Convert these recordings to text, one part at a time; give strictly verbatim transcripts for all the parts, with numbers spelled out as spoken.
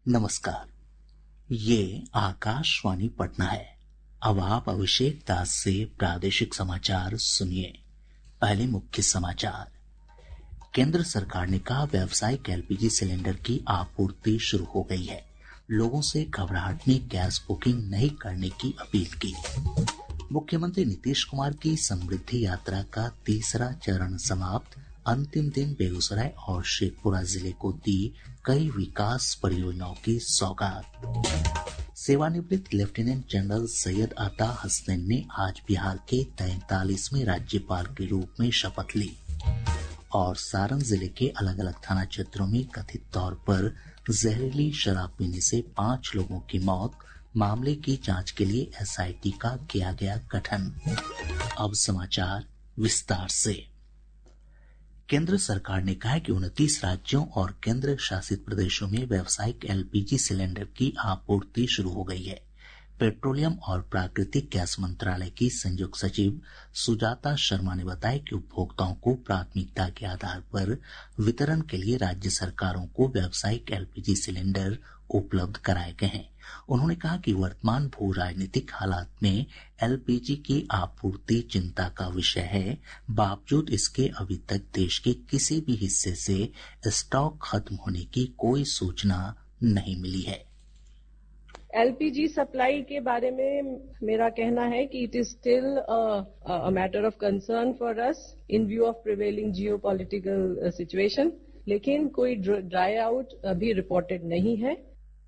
नमस्कार। ये आकाशवाणी पटना है। अब आप अभिषेक दास से प्रादेशिक समाचार सुनिए। पहले मुख्य समाचार। केंद्र सरकार ने कहा व्यावसायिक एलपीजी सिलेंडर की आपूर्ति शुरू हो गई है। लोगों से घबराहट में गैस बुकिंग नहीं करने की अपील की। मुख्यमंत्री नीतीश कुमार की समृद्धि यात्रा का तीसरा चरण समाप्त। अंतिम दिन बेगूसराय और शेखपुरा जिले को दी कई विकास परियोजनाओं की सौगात। सेवानिवृत्त लेफ्टिनेंट जनरल सैयद अता हसनैन ने आज बिहार के तैंतालीसवें राज्यपाल के रूप में शपथ ली। और सारण जिले के अलग अलग थाना क्षेत्रों में कथित तौर पर जहरीली शराब पीने से पांच लोगों की मौत। मामले की जांच के लिए एसआईटी का किया गया गठन। अब समाचार विस्तार से। केंद्र सरकार ने कहा है कि उनतीस राज्यों और केंद्र शासित प्रदेशों में व्यावसायिक एलपीजी सिलेंडर की आपूर्ति शुरू हो गई है। पेट्रोलियम और प्राकृतिक गैस मंत्रालय की संयुक्त सचिव सुजाता शर्मा ने बताया कि उपभोक्ताओं को प्राथमिकता के आधार पर वितरण के लिए राज्य सरकारों को व्यावसायिक एलपीजी सिलेंडर उपलब्ध कराए गए हैं। उन्होंने कहा कि वर्तमान भू राजनीतिक हालात में एलपीजी की आपूर्ति चिंता का विषय है। बावजूद इसके अभी तक देश के किसी भी हिस्से से स्टॉक खत्म होने की कोई सूचना नहीं मिली है। एलपीजी सप्लाई के बारे में मेरा कहना है कि it is still a matter of concern for us in view of prevailing geopolitical situation, लेकिन कोई ड्राई आउट अभी रिपोर्टेड नहीं है।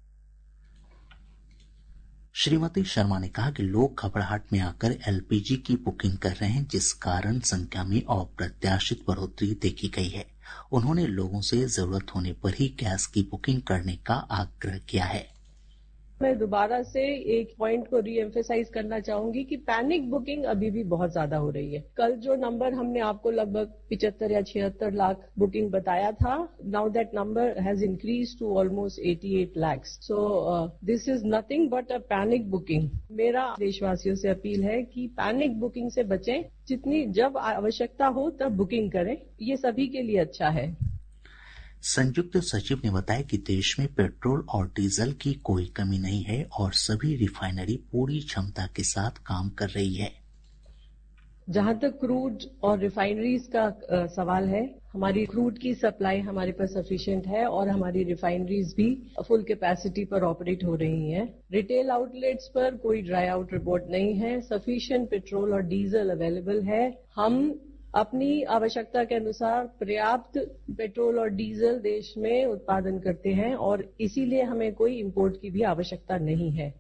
श्रीमती शर्मा ने कहा कि लोग घबराहट में आकर एलपीजी की बुकिंग कर रहे हैं, जिस कारण संख्या में अप्रत्याशित बढ़ोतरी देखी गई है। उन्होंने लोगों से जरूरत होने पर ही गैस की बुकिंग करने का आग्रह किया है। मैं दोबारा से एक पॉइंट को रीएम्फेसाइज करना चाहूंगी कि पैनिक बुकिंग अभी भी बहुत ज्यादा हो रही है। कल जो नंबर हमने आपको लगभग पिचहत्तर या छिहत्तर लाख बुकिंग बताया था, now that number has increase to almost अठासी lakhs. So this is nothing but a panic booking. मेरा देशवासियों से अपील है कि पैनिक बुकिंग से बचें। जितनी जब आवश्यकता हो तब बुकिंग करें, ये सभी के लिए अच्छा है। संयुक्त सचिव ने बताया कि देश में पेट्रोल और डीजल की कोई कमी नहीं है और सभी रिफाइनरी पूरी क्षमता के साथ काम कर रही है। जहां तक क्रूड और रिफाइनरीज का आ, सवाल है, हमारी क्रूड की सप्लाई हमारे पास सफिशिएंट है और हमारी रिफाइनरीज भी फुल कैपेसिटी पर ऑपरेट हो रही हैं। रिटेल आउटलेट्स पर कोई ड्राई आउट रिपोर्ट नहीं है। सफिशिएंट पेट्रोल और डीजल अवेलेबल है। हम अपनी आवश्यकता के अनुसार पर्याप्त पेट्रोल और डीजल देश में उत्पादन करते हैं और इसीलिए हमें कोई इंपोर्ट की भी आवश्यकता नहीं है।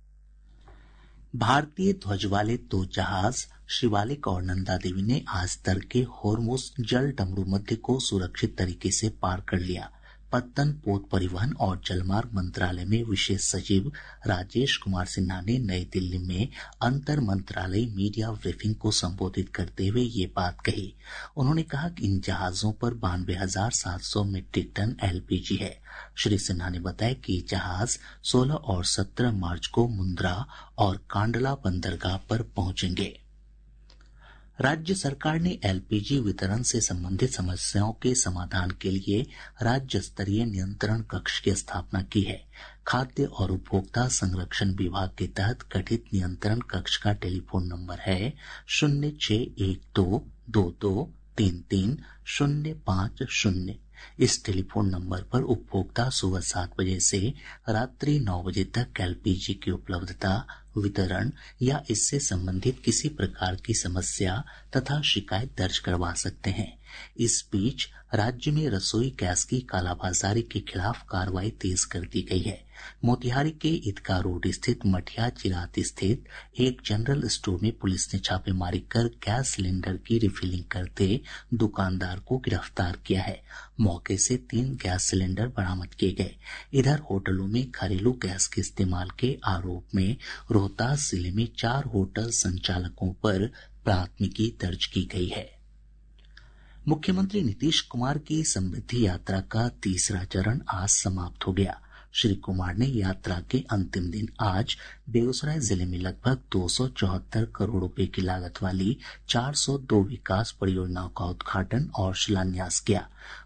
भारतीय ध्वज वाले दो जहाज शिवालिक और नंदा देवी ने आज तड़के होर्मुज जल डमरू मध्य को सुरक्षित तरीके से पार कर लिया। पत्तन पोत परिवहन और जलमार्ग मंत्रालय में विशेष सचिव राजेश कुमार सिन्हा ने नई दिल्ली में अंतर मंत्रालय मीडिया ब्रीफिंग को संबोधित करते हुए ये बात कही। उन्होंने कहा कि इन जहाजों पर बानवे हजार सात सौ मीट्रिक टन एलपीजी है। श्री सिन्हा ने बताया कि जहाज सोलह और सत्रह मार्च को मुंद्रा और कांडला बंदरगाह पर पहुंचेंगे। राज्य सरकार ने एलपीजी वितरण से संबंधित समस्याओं के समाधान के लिए राज्य स्तरीय नियंत्रण कक्ष की स्थापना की है। खाद्य और उपभोक्ता संरक्षण विभाग के तहत गठित नियंत्रण कक्ष का टेलीफोन नंबर है शून्य छह एक दो दो दो तीन तीन शून्य पाँच शून्य। इस टेलीफोन नंबर पर उपभोक्ता सुबह सात बजे से रात्रि नौ बजे तक एलपीजी की उपलब्धता, वितरण या इससे संबंधित किसी प्रकार की समस्या तथा शिकायत दर्ज करवा सकते हैं। इस बीच राज्य में रसोई गैस की कालाबाजारी के खिलाफ कार्रवाई तेज कर दी गई है। मोतिहारी के ईदगाह रोड स्थित मठिया चिरात स्थित एक जनरल स्टोर में पुलिस ने छापेमारी कर गैस सिलेंडर की रिफिलिंग करते दुकानदार को गिरफ्तार किया है। मौके से तीन गैस सिलेंडर बरामद किए गए। इधर होटलों में घरेलू गैस के इस्तेमाल के आरोप में रोहतास जिले में चार होटल संचालकों पर प्राथमिकी दर्ज की गई है। मुख्यमंत्री नीतीश कुमार की समृद्धि यात्रा का तीसरा चरण आज समाप्त हो गया। श्री कुमार ने यात्रा के अंतिम दिन आज बेगूसराय जिले में लगभग दो सौ चौहत्तर करोड़ रुपए की लागत वाली चार सौ दो विकास परियोजनाओं का उद्घाटन और शिलान्यास किया।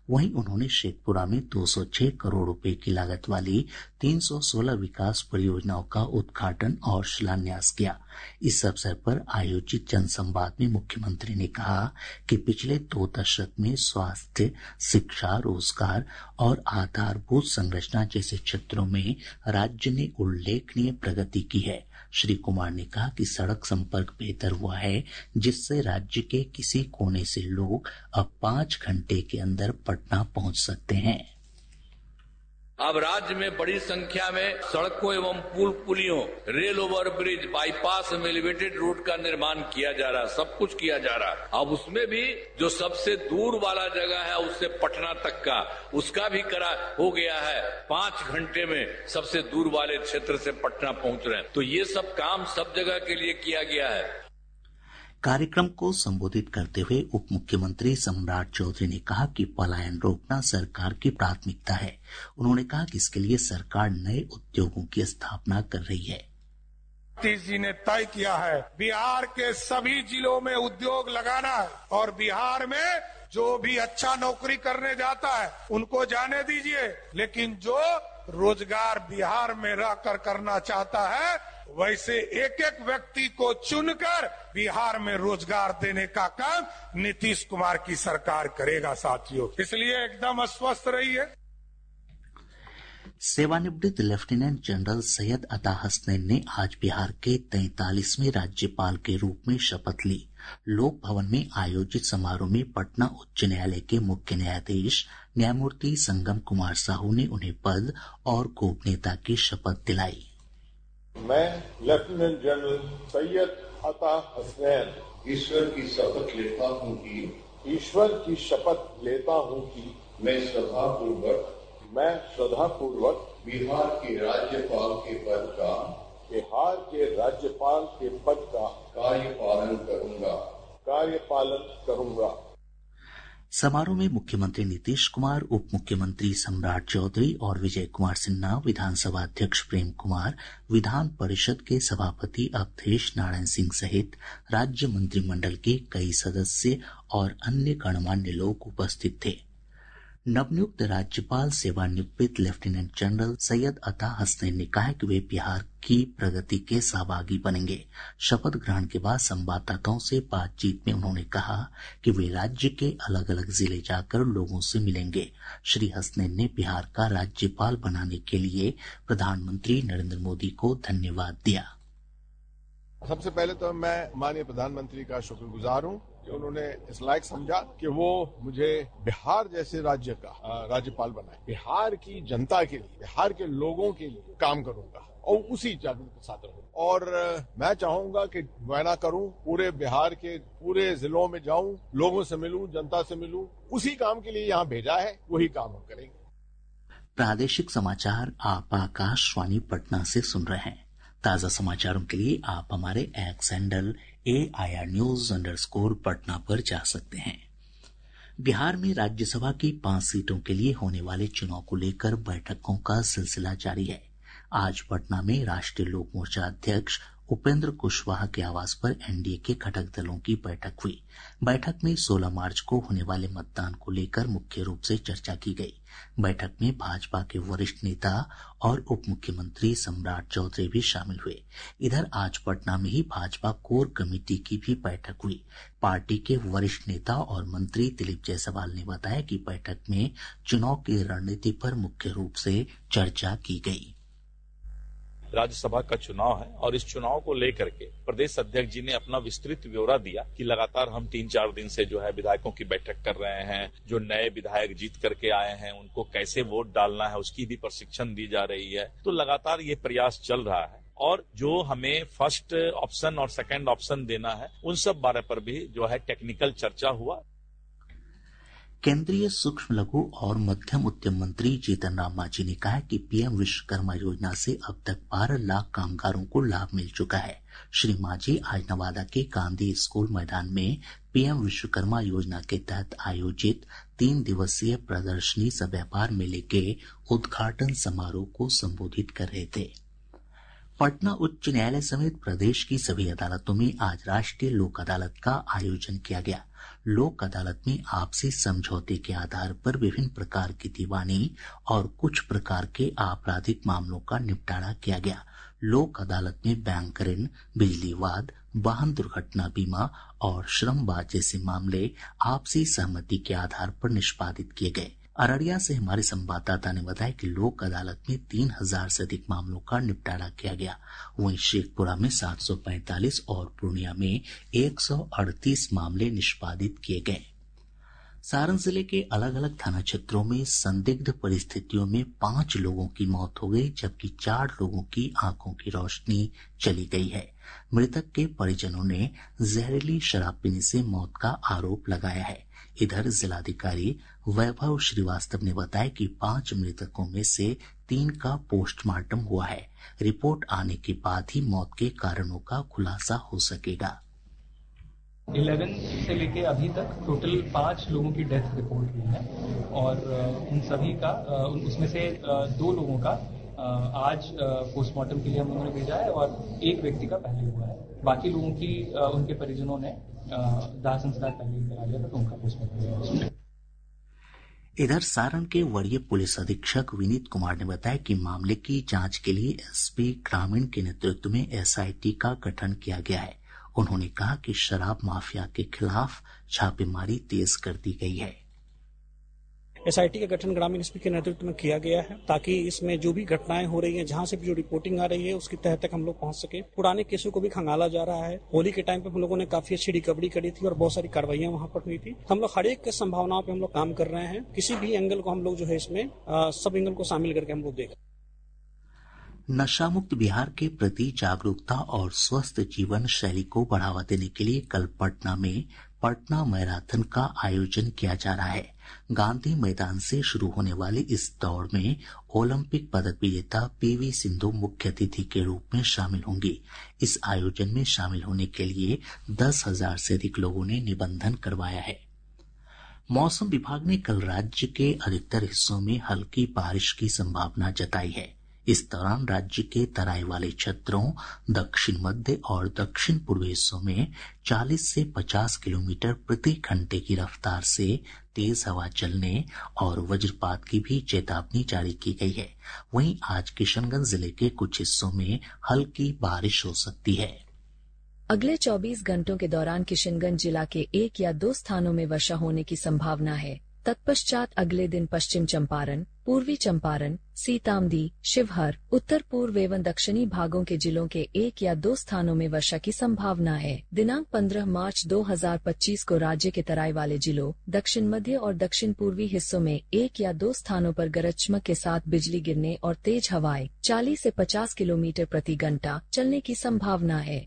वहीं उन्होंने शेखपुरा में दो सौ छह करोड़ रुपए की लागत वाली तीन सौ सोलह विकास परियोजनाओं का उद्घाटन और शिलान्यास किया। इस अवसर पर आयोजित जनसंवाद में मुख्यमंत्री ने कहा कि पिछले दो दशक में स्वास्थ्य, शिक्षा, रोजगार और आधारभूत संरचना जैसे क्षेत्रों में राज्य ने उल्लेखनीय प्रगति की है। श्री कुमार ने कहा कि सड़क संपर्क बेहतर हुआ है, जिससे राज्य के किसी कोने से लोग अब पांच घंटे के अंदर पटना पहुंच सकते हैं। अब राज्य में बड़ी संख्या में सड़कों एवं पुल पुलियों, रेल ओवर ब्रिज, बाईपास एवं एलिवेटेड रोड का निर्माण किया जा रहा है, सब कुछ किया जा रहा है। अब उसमें भी जो सबसे दूर वाला जगह है उससे पटना तक का, उसका भी करा हो गया है। पांच घंटे में सबसे दूर वाले क्षेत्र से पटना पहुंच रहे हैं। तो ये सब काम सब जगह के लिए किया गया है। कार्यक्रम को संबोधित करते हुए उप मुख्यमंत्री सम्राट चौधरी ने कहा कि पलायन रोकना सरकार की प्राथमिकता है। उन्होंने कहा कि इसके लिए सरकार नए उद्योगों की स्थापना कर रही है। नीतीश जी ने तय किया है बिहार के सभी जिलों में उद्योग लगाना है और बिहार में जो भी अच्छा नौकरी करने जाता है उनको जाने दीजिए, लेकिन जो रोजगार बिहार में रहकर करना चाहता है वैसे एक एक व्यक्ति को चुनकर बिहार में रोजगार देने का काम नीतीश कुमार की सरकार करेगा साथियों। इसलिए एकदम अस्वस्थ रहिए। सेवानिवृत्त लेफ्टिनेंट जनरल सैयद अता हसनैन ने आज बिहार के तैंतालीसवें राज्यपाल के रूप में शपथ ली। लोक भवन में आयोजित समारोह में पटना उच्च न्यायालय के मुख्य न्यायाधीश न्यायमूर्ति संगम कुमार साहू ने उन्हें पद और गोपनीयता की शपथ दिलाई। मैं लेफ्टिनेंट जनरल सैयद अता हसनैन ईश्वर की शपथ लेता हूँ कि ईश्वर की शपथ लेता हूँ कि मैं श्रद्धापूर्वक मैं श्रद्धापूर्वक बिहार के राज्यपाल के पद का बिहार के राज्यपाल के पद का कार्यपालन करूंगा कार्यपालन करूंगा। समारोह में मुख्यमंत्री नीतीश कुमार, उप मुख्यमंत्री सम्राट चौधरी और विजय कुमार सिन्हा, विधानसभा अध्यक्ष प्रेम कुमार, विधान परिषद के सभापति अवधेश नारायण सिंह सहित राज्य मंत्रिमंडल के कई सदस्य और अन्य गणमान्य लोग उपस्थित थे। नवनियुक्त राज्यपाल सेवानिवृत्त लेफ्टिनेंट जनरल सैयद अता हसनैन ने कहा कि वे बिहार की प्रगति के सहभागी बनेंगे। शपथ ग्रहण के बाद संवाददाताओं से बातचीत में उन्होंने कहा कि वे राज्य के अलग अलग जिले जाकर लोगों से मिलेंगे। श्री हसनैन ने बिहार का राज्यपाल बनाने के लिए प्रधानमंत्री नरेंद्र मोदी को धन्यवाद दिया। सबसे पहले तो मैं माननीय प्रधानमंत्री का शुक्रगुजार हूँ कि उन्होंने इस लायक समझा कि वो मुझे बिहार जैसे राज्य का राज्यपाल बनाए। बिहार की जनता के लिए, बिहार के लोगों के लिए काम करूंगा और उसी जागरूकता के साथ रहूंगा। और मैं चाहूंगा कि मुआयना करूं, पूरे बिहार के पूरे जिलों में जाऊं, लोगों से मिलूं, जनता से मिलूं। उसी काम के लिए यहाँ भेजा है, वही काम हम करेंगे। प्रादेशिक समाचार आप आकाशवाणी पटना से सुन रहे हैं। ताजा समाचारों के लिए आप हमारे X handle A I R news underscore Patna पर जा सकते हैं। बिहार में राज्यसभा की पांच सीटों के लिए होने वाले चुनाव को लेकर बैठकों का सिलसिला जारी है। आज पटना में राष्ट्रीय लोक मोर्चा अध्यक्ष उपेंद्र कुशवाहा के आवास पर एन डी ए के घटक दलों की बैठक हुई। बैठक में सोलह मार्च को होने वाले मतदान को लेकर मुख्य रूप से चर्चा की गई। बैठक में भाजपा के वरिष्ठ नेता और उप मुख्यमंत्री सम्राट चौधरी भी शामिल हुए। इधर आज पटना में ही भाजपा कोर कमेटी की भी बैठक हुई। पार्टी के वरिष्ठ नेता और मंत्री दिलीप जायसवाल ने बताया कि बैठक में चुनाव की रणनीति पर मुख्य रूप से चर्चा की गई। राज्यसभा का चुनाव है और इस चुनाव को लेकर के प्रदेश अध्यक्ष जी ने अपना विस्तृत ब्यौरा दिया कि लगातार हम तीन चार दिन से जो है विधायकों की बैठक कर रहे हैं। जो नए विधायक जीत करके आए हैं उनको कैसे वोट डालना है उसकी भी प्रशिक्षण दी जा रही है। तो लगातार ये प्रयास चल रहा है और जो हमें फर्स्ट ऑप्शन और सेकेंड ऑप्शन देना है उन सब बारे पर भी जो है टेक्निकल चर्चा हुआ। केंद्रीय सूक्ष्म लघु और मध्यम उद्यम मंत्री जीतन राम मांझी ने कहा कि पीएम विश्वकर्मा योजना से अब तक बारह लाख कामगारों को लाभ मिल चुका है। श्री मांझी आज नवादा के गांधी स्कूल मैदान में पीएम विश्वकर्मा योजना के तहत आयोजित तीन दिवसीय प्रदर्शनी सह व्यापार मेले के उद्घाटन समारोह को संबोधित कर रहे थे। पटना उच्च न्यायालय समेत प्रदेश की सभी अदालतों में आज राष्ट्रीय लोक अदालत का आयोजन किया गया। लोक अदालत में आपसी समझौते के आधार पर विभिन्न प्रकार की दीवानी और कुछ प्रकार के आपराधिक मामलों का निपटारा किया गया। लोक अदालत में बैंक ऋण, बिजली वाद, वाहन दुर्घटना बीमा और श्रमवाद जैसे मामले आपसी सहमति के आधार पर निष्पादित किए गए। अररिया से हमारे संवाददाता ने बताया कि लोक अदालत में तीन हजार से अधिक मामलों का निपटारा किया गया। वहीं शेखपुरा में सात सौ पैंतालीस और पूर्णिया में एक सौ अड़तीस मामले निष्पादित किए गए। सारण जिले के अलग अलग थाना क्षेत्रों में संदिग्ध परिस्थितियों में पांच लोगों की मौत हो गई, जबकि चार लोगों की आंखों की रोशनी चली गई है। मृतक के परिजनों ने जहरीली शराब पीने से मौत का आरोप लगाया है। इधर जिलाधिकारी वैभव श्रीवास्तव ने बताया कि पांच मृतकों में से तीन का पोस्टमार्टम हुआ है। रिपोर्ट आने के बाद ही मौत के कारणों का खुलासा हो सकेगा। इलेवन से लेके अभी तक टोटल पांच लोगों की डेथ रिपोर्ट हुई है और उन सभी का उसमें से दो लोगों का आज पोस्टमार्टम के लिए हम लोगों ने भेजा है और एक व्यक्ति का पहले हुआ है। बाकी लोगों की उनके परिजनों ने दाह संस्कार पहले ही करा लिया था तो उनका पोस्टमार्टम। इधर सारण के वरीय पुलिस अधीक्षक विनीत कुमार ने बताया कि मामले की जांच के लिए एसपी ग्रामीण के नेतृत्व में एसआईटी का गठन किया गया है। उन्होंने कहा कि शराब माफिया के खिलाफ छापेमारी तेज कर दी गई है। एसआईटी का गठन ग्रामीण एसपी के नेतृत्व में किया गया है ताकि इसमें जो भी घटनाएं हो रही हैं, जहां से भी जो रिपोर्टिंग आ रही है उसकी तह तक हम लोग पहुंच सके। पुराने केसों को भी खंगाला जा रहा है। होली के टाइम पे हम लोगों ने काफी अच्छी रिकवरी करी थी और बहुत सारी कार्रवाइयां वहां पर हुई थी। हम लोग हर एक संभावनाओं पे हम लोग काम कर रहे हैं। किसी भी एंगल को हम लोग जो है इसमें आ, सब एंगल को शामिल करके हम लोग देख। नशा मुक्त बिहार के प्रति जागरूकता और स्वस्थ जीवन शैली को बढ़ावा देने के लिए कल पटना में पटना मैराथन का आयोजन किया जा रहा है। गांधी मैदान से शुरू होने वाली इस दौड़ में ओलंपिक पदक विजेता पीवी सिंधु मुख्य अतिथि के रूप में शामिल होंगी। इस आयोजन में शामिल होने के लिए दस हजार से अधिक लोगों ने निबंधन करवाया है। मौसम विभाग ने कल राज्य के अधिकतर हिस्सों में हल्की बारिश की संभावना जताई है। इस दौरान राज्य के तराई वाले क्षेत्रों, दक्षिण मध्य और दक्षिण पूर्वी हिस्सों में चालीस से पचास किलोमीटर प्रति घंटे की रफ्तार से तेज हवा चलने और वज्रपात की भी चेतावनी जारी की गई है। वहीं आज किशनगंज जिले के कुछ हिस्सों में हल्की बारिश हो सकती है। अगले चौबीस घंटों के दौरान किशनगंज जिला के एक या दो स्थानों में वर्षा होने की संभावना है। तत्पश्चात अगले दिन पश्चिम चंपारण, पूर्वी चंपारण, सीतामढ़ी, शिवहर, उत्तर पूर्व एवं दक्षिणी भागों के जिलों के एक या दो स्थानों में वर्षा की संभावना है। दिनांक पंद्रह मार्च दो हजार पच्चीस को राज्य के तराई वाले जिलों, दक्षिण मध्य और दक्षिण पूर्वी हिस्सों में एक या दो स्थानों पर गरज चमक के साथ बिजली गिरने और तेज हवाएं चालीस से पचास किलोमीटर प्रति घंटा चलने की संभावना है।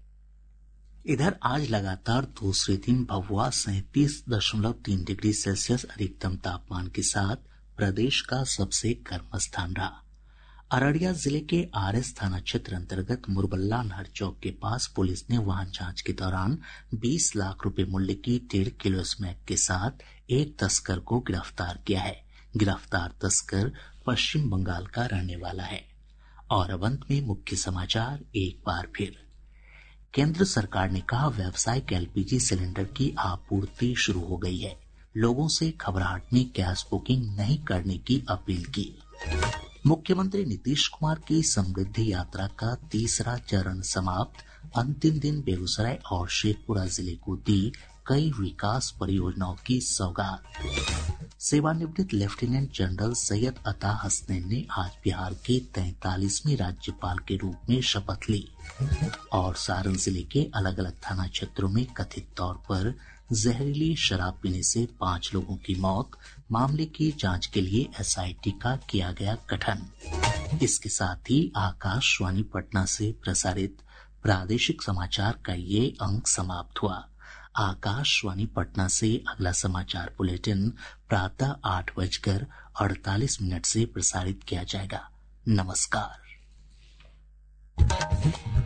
इधर आज लगातार दूसरे दिन भभुआ सैंतीस दशमलव तीन डिग्री सेल्सियस अधिकतम तापमान के साथ प्रदेश का सबसे गर्म स्थान रहा। अररिया जिले के आरएस थाना क्षेत्र अंतर्गत मुरबल्ला नहर चौक के पास पुलिस ने वाहन जांच के दौरान बीस लाख रुपए मूल्य की डेढ़ किलो स्मैक के साथ एक तस्कर को गिरफ्तार किया है। गिरफ्तार तस्कर पश्चिम बंगाल का रहने वाला है। और अब अंत में मुख्य समाचार एक बार फिर। केंद्र सरकार ने कहा व्यावसायिक एलपीजी सिलेंडर की आपूर्ति शुरू हो गई है। लोगों से घबराहट में गैस बुकिंग नहीं करने की अपील की। मुख्यमंत्री नीतीश कुमार की समृद्धि यात्रा का तीसरा चरण समाप्त। अंतिम दिन बेगूसराय और शेखपुरा जिले को दी कई विकास परियोजनाओं की सौगात। सेवानिवृत्त लेफ्टिनेंट जनरल सैयद अता हसनैन ने आज बिहार के तैंतालीसवें राज्यपाल के रूप में शपथ ली। और सारण जिले के अलग अलग थाना क्षेत्रों में कथित तौर पर जहरीली शराब पीने से पांच लोगों की मौत। मामले की जांच के लिए एसआईटी का किया गया गठन। इसके साथ ही आकाशवाणी पटना से प्रसारित प्रादेशिक समाचार का ये अंक समाप्त हुआ। आकाशवाणी पटना से अगला समाचार बुलेटिन प्रातः आठ बजकर अड़तालीस मिनट से प्रसारित किया जाएगा। नमस्कार।